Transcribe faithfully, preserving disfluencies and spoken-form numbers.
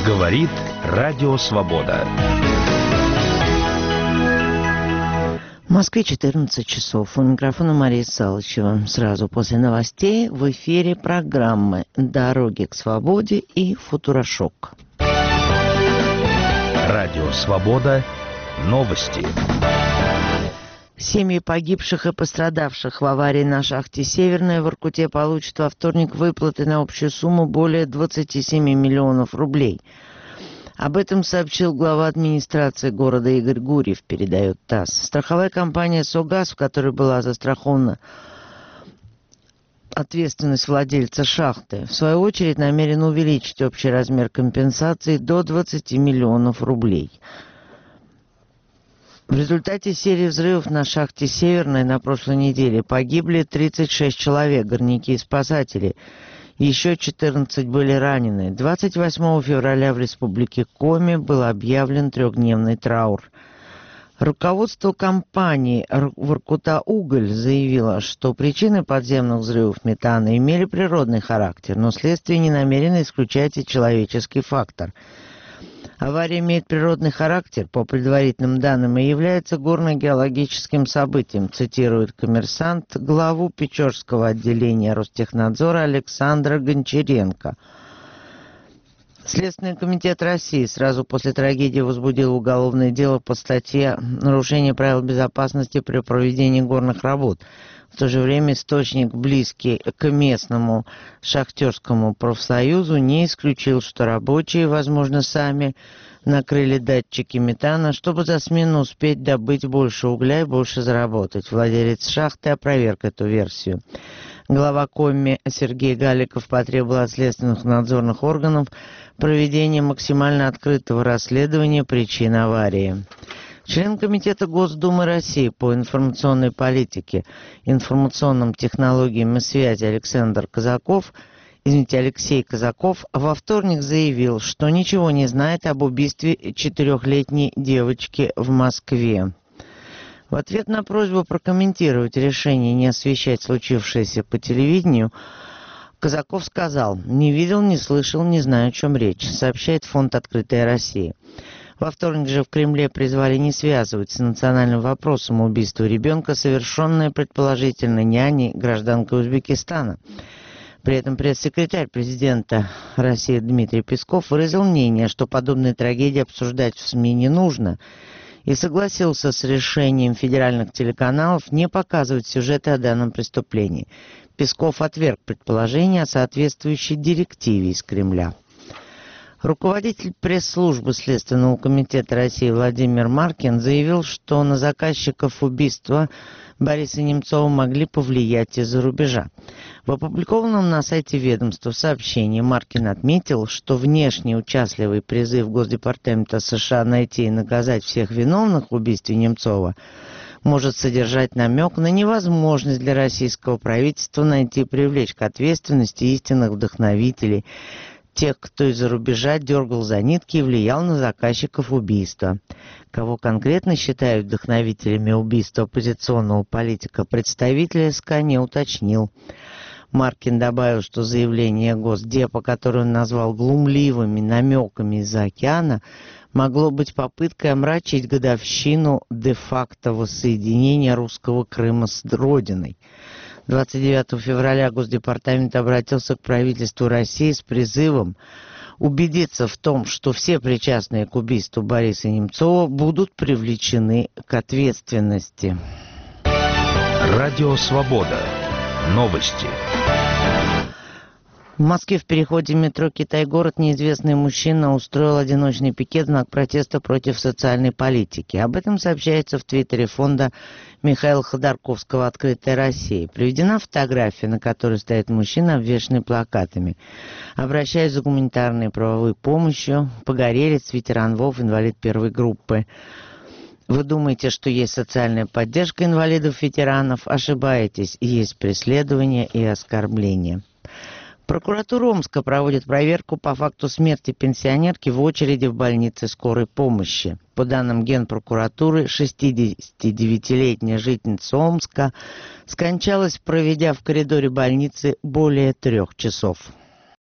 Говорит Радио Свобода. В Москве четырнадцать часов. У микрофона Мария Салычева. Сразу после новостей в эфире программы «Дороги к свободе» и «Футурошок». Радио Свобода. Новости. Семьи погибших и пострадавших в аварии на шахте «Северная» в Воркуте получат во вторник выплаты на общую сумму более двадцати семи миллионов рублей. Об этом сообщил глава администрации города Игорь Гурьев, передает ТАСС. Страховая компания «Согаз», в которой была застрахована ответственность владельца шахты, в свою очередь намерена увеличить общий размер компенсации до двадцати миллионов рублей. В результате серии взрывов на шахте «Северная» на прошлой неделе погибли тридцать шесть человек, горняки и спасатели. Еще четырнадцать были ранены. двадцать восьмого февраля в республике Коми был объявлен трехдневный траур. Руководство компании «Воркута-Уголь» заявило, что причины подземных взрывов метана имели природный характер, но следствие не намерено исключать и человеческий фактор. Авария имеет природный характер, по предварительным данным, и является горно-геологическим событием, цитирует «Коммерсант» главу Печорского отделения Ростехнадзора Александра Гончаренко. Следственный комитет России сразу после трагедии возбудил уголовное дело по статье «Нарушение правил безопасности при проведении горных работ». В то же время источник, близкий к местному шахтерскому профсоюзу, не исключил, что рабочие, возможно, сами накрыли датчики метана, чтобы за смену успеть добыть больше угля и больше заработать. Владелец шахты опроверг эту версию. Глава Коми Сергей Галиков потребовал от следственных надзорных органов проведения максимально открытого расследования причин аварии. Член Комитета Госдумы России по информационной политике, информационным технологиям и связи Александр Казаков, извините, Алексей Казаков во вторник заявил, что ничего не знает об убийстве четырехлетней девочки в Москве. В ответ на просьбу прокомментировать решение не освещать случившееся по телевидению, Казаков сказал: «Не видел, не слышал, не знаю, о чем речь», сообщает фонд «Открытая Россия». Во вторник же в Кремле призвали не связывать с национальным вопросом убийства ребенка, совершенное предположительно няней, гражданкой Узбекистана. При этом пресс-секретарь президента России Дмитрий Песков выразил мнение, что подобные трагедии обсуждать в СМИ не нужно, и согласился с решением федеральных телеканалов не показывать сюжеты о данном преступлении. Песков отверг предположение о соответствующей директиве из Кремля. Руководитель пресс-службы Следственного комитета России Владимир Маркин заявил, что на заказчиков убийства Бориса Немцова могли повлиять из-за рубежа. В опубликованном на сайте ведомства сообщении Маркин отметил, что внешне участливый призыв Госдепартамента США найти и наказать всех виновных в убийстве Немцова может содержать намек на невозможность для российского правительства найти и привлечь к ответственности истинных вдохновителей, тех, кто из-за рубежа дергал за нитки и влиял на заказчиков убийства. Кого конкретно считают вдохновителями убийства оппозиционного политика, представитель СК не уточнил. Маркин добавил, что заявление Госдепа, которое он назвал глумливыми намеками из-за океана, могло быть попыткой омрачить годовщину де-факто воссоединения русского Крыма с Родиной. двадцать девятого февраля Госдепартамент обратился к правительству России с призывом убедиться в том, что все причастные к убийству Бориса Немцова будут привлечены к ответственности. Радио Свобода. Новости. В Москве в переходе метро «Китай-город» неизвестный мужчина устроил одиночный пикет в знак протеста против социальной политики. Об этом сообщается в твиттере фонда Михаила Ходорковского «Открытая Россия». Приведена фотография, на которой стоит мужчина, обвешанный плакатами. «Обращаюсь за гуманитарной и правовой помощью. Погорелец, ветеран ВОВ, инвалид первой группы. Вы думаете, что есть социальная поддержка инвалидов-ветеранов? Ошибаетесь. Есть преследование и оскорбление». Прокуратура Омска проводит проверку по факту смерти пенсионерки в очереди в больнице скорой помощи. По данным Генпрокуратуры, шестидесятидевятилетняя жительница Омска скончалась, проведя в коридоре больницы более трех часов.